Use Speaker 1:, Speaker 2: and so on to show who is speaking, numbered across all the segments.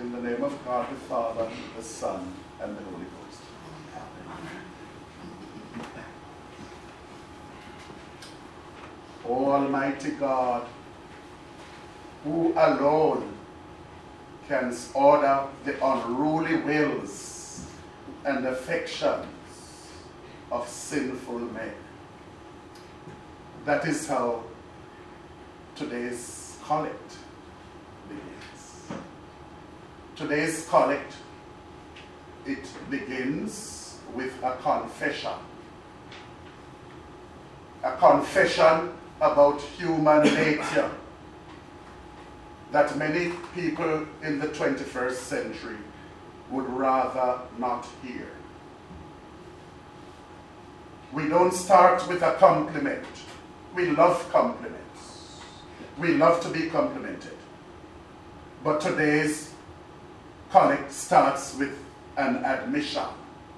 Speaker 1: In the name of God the Father, the Son, and the Holy Ghost. O Almighty God, who alone can order the unruly wills and affections of sinful men. That is how today's collect begins. Today's collect, it begins with a confession. A confession about human nature that many people in the 21st century would rather not hear. We don't start with a compliment. We love compliments. We love to be complimented. But today's collect starts with an admission.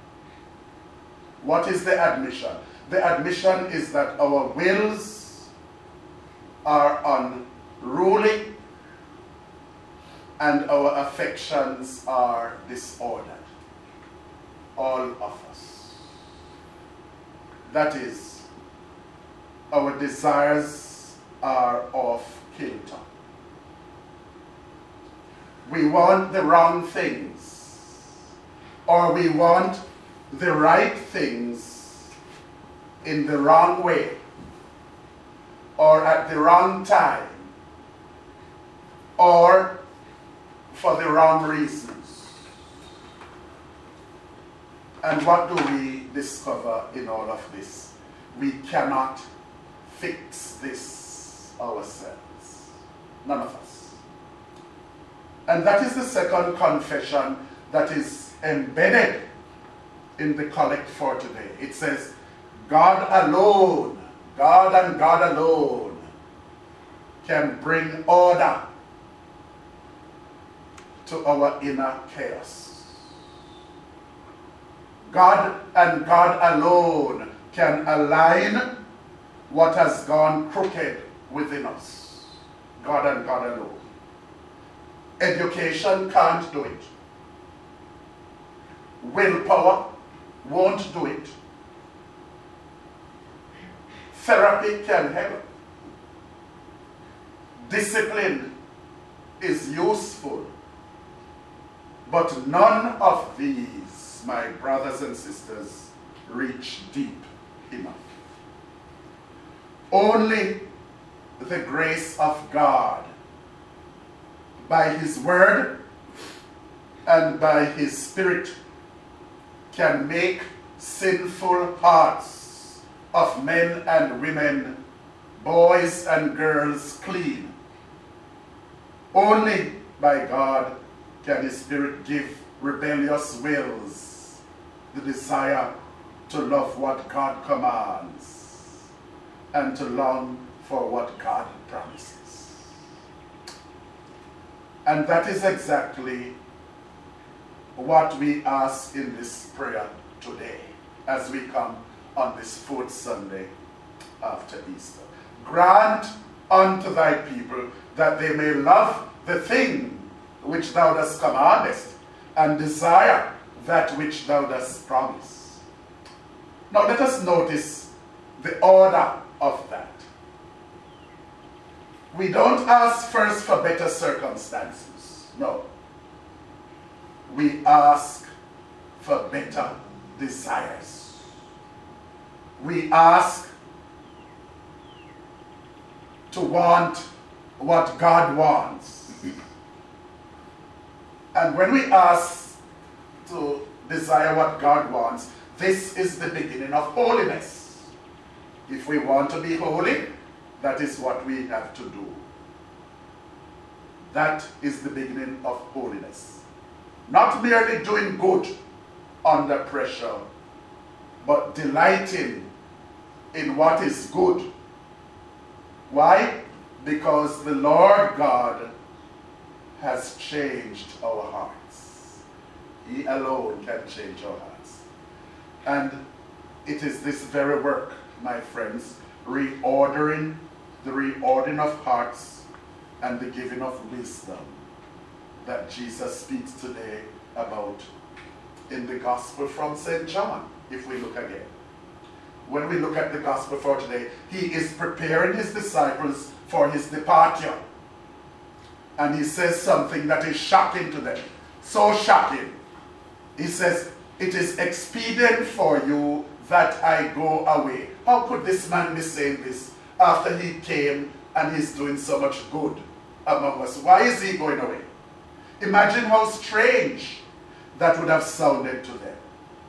Speaker 1: What is the admission? The admission is that our wills are unruly and our affections are disordered. All of us. That is, our desires are off kilter. We want the wrong things, or we want the right things in the wrong way, or at the wrong time, or for the wrong reasons. And what do we discover in all of this? We cannot fix this ourselves. None of us. And that is the second confession that is embedded in the collect for today. It says, God alone, God and God alone can bring order to our inner chaos. God and God alone can align what has gone crooked within us. God and God alone. Education can't do it. Willpower won't do it. Therapy can help. Discipline is useful. But none of these, my brothers and sisters, reach deep enough. Only the grace of God, by His Word and by His Spirit, can make sinful hearts of men and women, boys and girls, clean. Only by God can His Spirit give rebellious wills the desire to love what God commands and to long for what God promises. And that is exactly what we ask in this prayer today as we come on this fourth Sunday after Easter. Grant unto thy people that they may love the thing which thou dost commandest, and desire that which thou dost promise. Now let us notice the order of that. We don't ask first for better circumstances. No. We ask for better desires. We ask to want what God wants. And when we ask to desire what God wants, this is the beginning of holiness. If we want to be holy, that is what we have to do. That is the beginning of holiness. Not merely doing good under pressure, but delighting in what is good. Why? Because the Lord God has changed our hearts. He alone can change our hearts. And it is this very work, my friends, the reordering of hearts and the giving of wisdom, that Jesus speaks today about in the Gospel from St. John, if we look again. When we look at the Gospel for today, he is preparing his disciples for his departure. And he says something that is shocking to them. So shocking. He says, it is expedient for you that I go away. How could this man be saying this after he came and he's doing so much good among us? Why is he going away? Imagine how strange that would have sounded to them.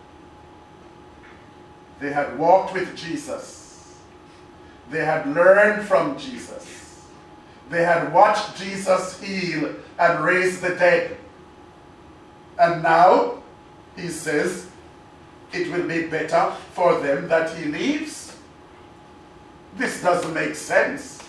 Speaker 1: They had walked with Jesus. They had learned from Jesus. They had watched Jesus heal and raise the dead. And now, he says, it will be better for them that he leaves. This doesn't make sense.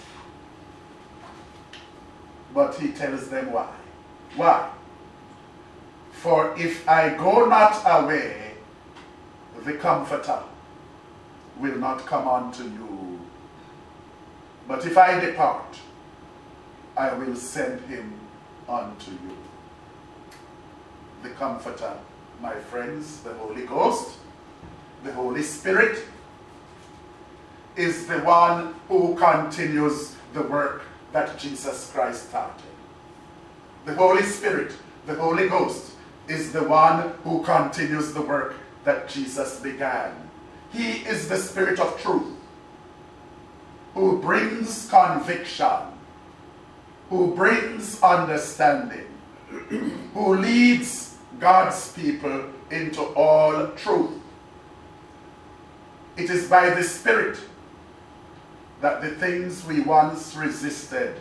Speaker 1: But he tells them why. Why? For if I go not away, the Comforter will not come unto you. But if I depart, I will send him unto you. The Comforter, my friends, the Holy Ghost, the Holy Spirit, is the one who continues the work that Jesus Christ started. The Holy Spirit, the Holy Ghost, is the one who continues the work that Jesus began. He is the Spirit of truth, who brings conviction, who brings understanding, who leads God's people into all truth. It is by the Spirit that the things we once resisted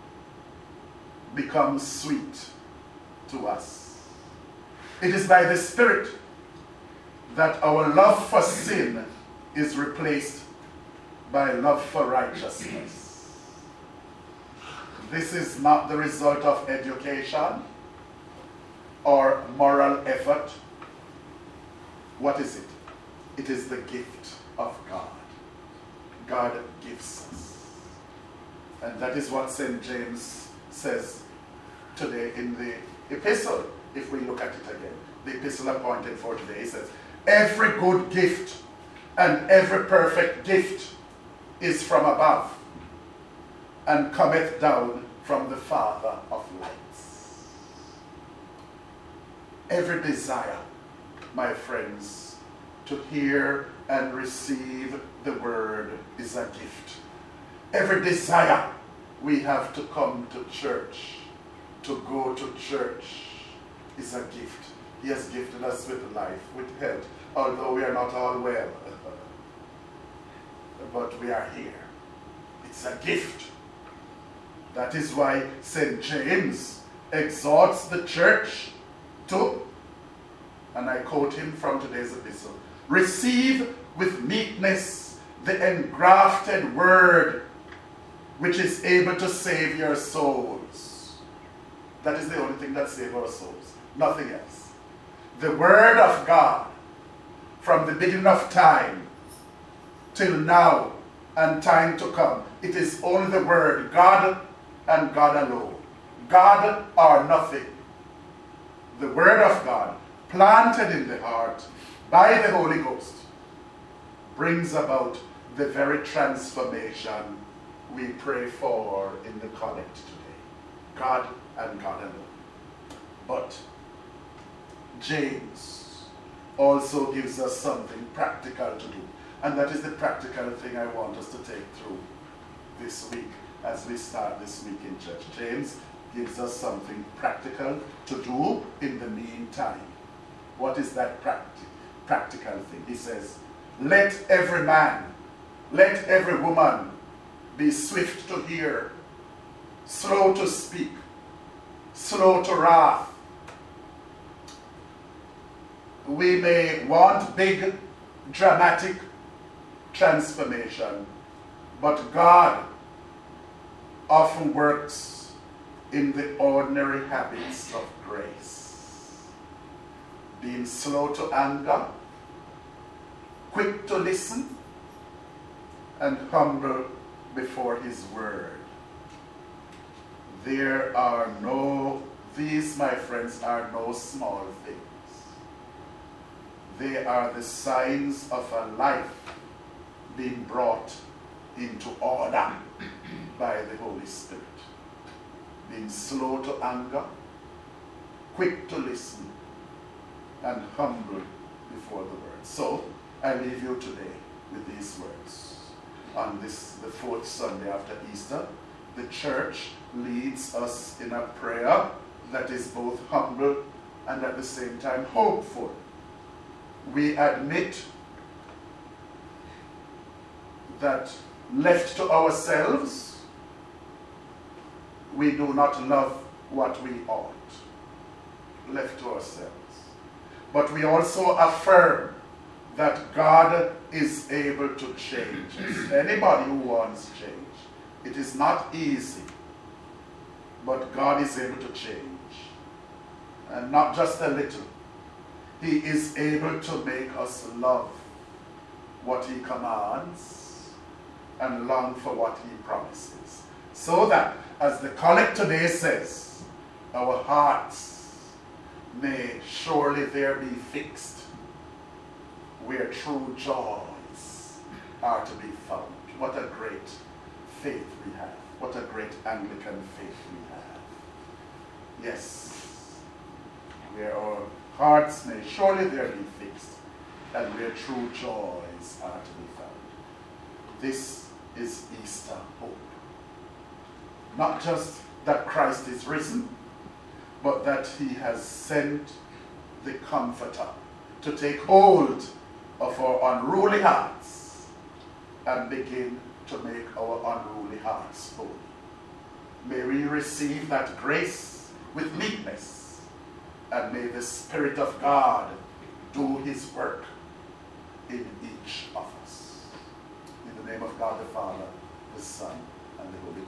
Speaker 1: become sweet to us. It is by the Spirit that our love for sin is replaced by love for righteousness. This is not the result of education or moral effort. What is it? It is the gift of God. God gives us. And that is what St. James says today in the epistle, if we look at it again. The epistle appointed for today says, every good gift and every perfect gift is from above and cometh down from the Father of lights. Every desire, my friends, to hear and receive the word is a gift. Every desire we have to come to church, to go to church, is a gift. He has gifted us with life, with health, although we are not all well. But we are here. It's a gift. That is why St. James exhorts the church to, and I quote him from today's epistle, receive with meekness the engrafted word which is able to save your souls. That is the only thing that saves our souls, nothing else. The word of God from the beginning of time till now and time to come. It is only the word, God and God alone. God or nothing. The word of God planted in the heart by the Holy Ghost brings about the very transformation we pray for in the collect today. God and God alone. But James also gives us something practical to do. And that is the practical thing I want us to take through this week as we start this week in church. James gives us something practical to do in the meantime. What is that practical thing? He says, let every man, let every woman be swift to hear, slow to speak, slow to wrath. We may want big, dramatic transformation, but God often works in the ordinary habits of grace. Being slow to anger, quick to listen, and humble before his word. There are no These, my friends, are no small things. They are the signs of a life being brought into order by the Holy Spirit. Being slow to anger, quick to listen, and humble before the word. So, I leave you today with these words. On the fourth Sunday after Easter, the church leads us in a prayer that is both humble and at the same time hopeful. We admit that left to ourselves, we do not love what we ought. Left to ourselves. But we also affirm that God is able to change us. Anybody who wants change. It is not easy, but God is able to change. And not just a little. He is able to make us love what he commands and long for what he promises. So that, as the collect today says, our hearts may surely there be fixed where true joys are to be found. What a great faith we have. What a great Anglican faith we have. Yes, where our hearts may surely there be fixed and where true joys are to be found. This is Easter hope. Not just that Christ is risen, but that he has sent the Comforter to take hold of our unruly hearts and begin to make our unruly hearts holy. May we receive that grace with meekness, and may the Spirit of God do his work in each of us. In the name of God the Father, the Son, and the Holy